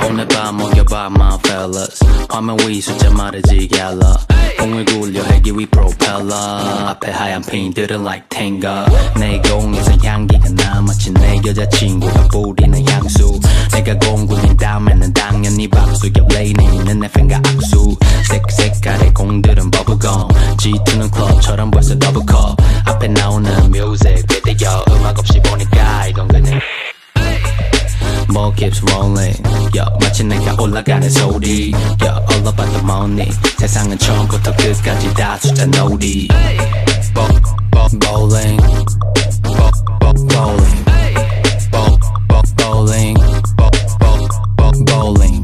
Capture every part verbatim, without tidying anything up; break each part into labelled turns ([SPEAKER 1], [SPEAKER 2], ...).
[SPEAKER 1] 오늘 밤 먹여봐 my fellas 화면 위 숫자 말해지 갤러 공을 굴려 헬기 위 프로펠러 앞에 하얀 핀들은 like tango 내 공에서 향기가 나 마치 내 여자친구가 뿌리는 향수 내가 공 굴린 다음에는 당연히 박수 옆 레인에 있는 내 팬과 악수 색색깔의 공들은 버블검 지투는 클럽처럼 벌써 더블컵 앞에 나오는 뮤직 비디오 음악 없이 보니까 이건 그냥 More keeps rolling yeah, 마치 내가 올라가는 소리 yeah, all about the money 세상은 처음부터 끝까지 다 숫자 놀이 Bowling Bowling Bowling Bowling Bowling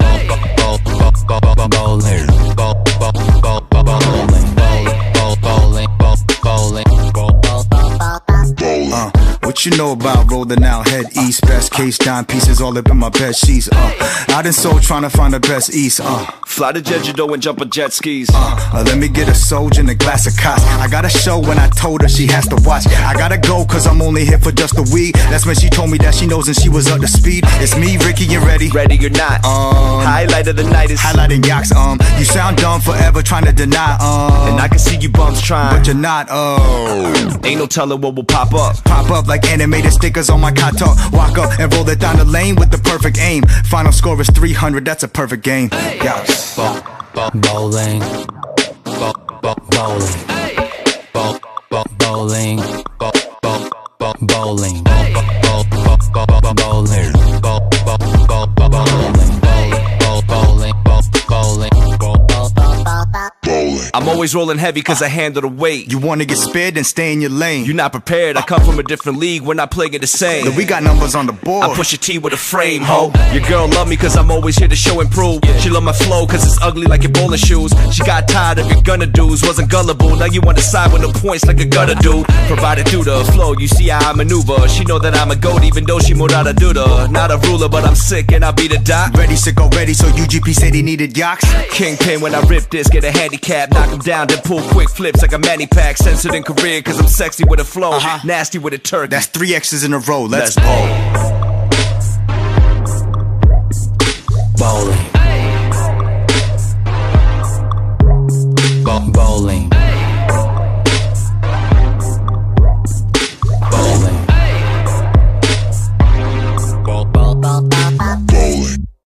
[SPEAKER 2] Uh, what you know about rolling out head east? Best case, dime pieces all up in my bed sheets. Uh, out in Seoul trying to find the best east. Uh,
[SPEAKER 3] fly to Jeju-do and jump on jet skis.
[SPEAKER 2] Uh, uh, let me get a soldier and a glass of Koss. I got a show when I told her she has to watch. I gotta go cause I'm only here for just a week. That's when she told me that she knows and she was up to speed. It's me, Ricky, and Ready.
[SPEAKER 3] Ready or not.
[SPEAKER 2] Um,
[SPEAKER 3] Highlight of the night is
[SPEAKER 2] highlighting yachts. Um, you sound dumb forever trying to deny. Um,
[SPEAKER 3] and I can see you bums trying,
[SPEAKER 2] but you're not. Oh,
[SPEAKER 3] ain't no telling what will pop up.
[SPEAKER 2] Pop up like animated stickers on my car talk. Walk up and roll it down the lane with the perfect aim. Final score is three hundred. That's a perfect game. Yeah.
[SPEAKER 1] Bowling Bowling Bowling Bowling
[SPEAKER 3] I'm always rolling heavy cause I handle the weight.
[SPEAKER 2] You wanna get spared and stay in your lane.
[SPEAKER 3] You're not prepared, I come from a different league. We're not playing it the same.
[SPEAKER 2] Look, we got numbers on the board.
[SPEAKER 3] I push a T with a frame, ho. Your girl love me cause I'm always here to show and prove. She love my flow cause it's ugly like your bowling shoes. She got tired of your gunna dudes, wasn't gullible. Now you wanna side with no points like a gutter do. Provided through the flow, you see how I maneuver. She know that I'm a goat even though she more not a duda. Not a ruler but I'm sick and I'll be the doc.
[SPEAKER 2] Ready, sick, already, so U G P said he needed yaks.
[SPEAKER 3] Kingpin when I rip this, get a handicap. Knock him down, then pull quick flips like a Manny Pack. Censored in career cause I'm sexy with a flow, uh-huh. Nasty with a turkey.
[SPEAKER 2] That's three X's in a row, let's,
[SPEAKER 3] let's bowl.
[SPEAKER 1] Bowling